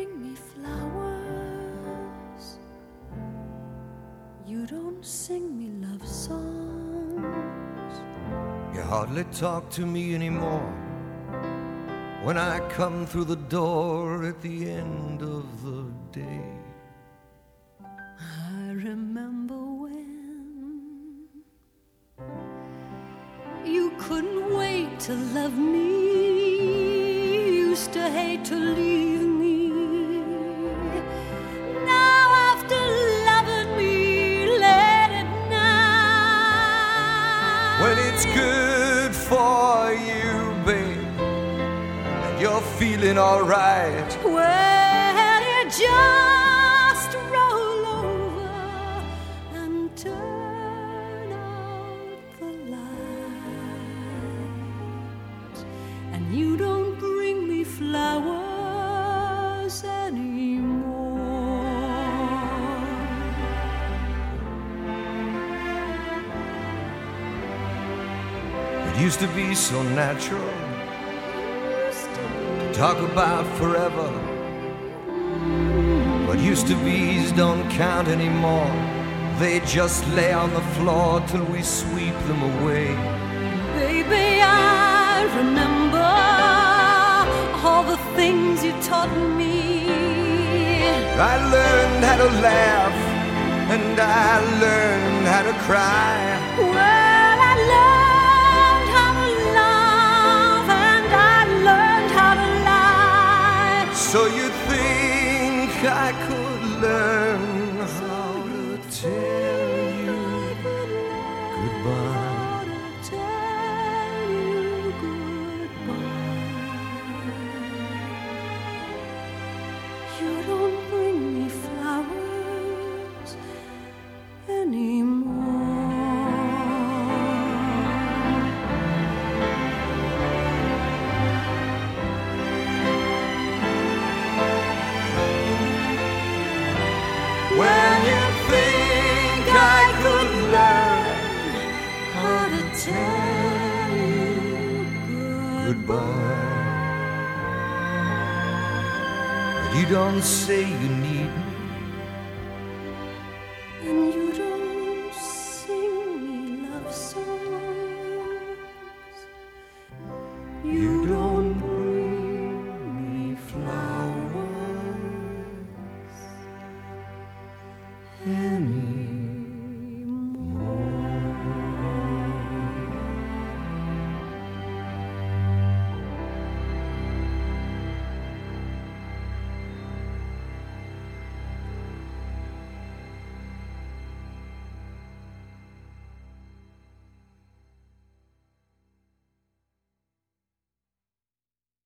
bring me flowers. You don't sing me love songs. You hardly talk to me anymore when I come through the door at the end of the day. I remember when you couldn't wait to love me, used to hate to leave me. Now after loving me late at night, When it's good for you, babe, and you're feeling alright, well, you just roll over and turn out the light, and you don't bring me flowers anymore. it used to be so natural to talk about forever. But used to be's don't count anymore. They just lay on the floor till we sweep them away. Baby, I remember all the things you taught me. I learned how to laugh and I learned how to cry. Well, I learned how to love and I learned how to lie. So you think I could learn how to tell you goodbye? How to tell you goodbye. You don't bring me flowers anymore. When you think I could learn How to tell you goodbye, but you don't say you need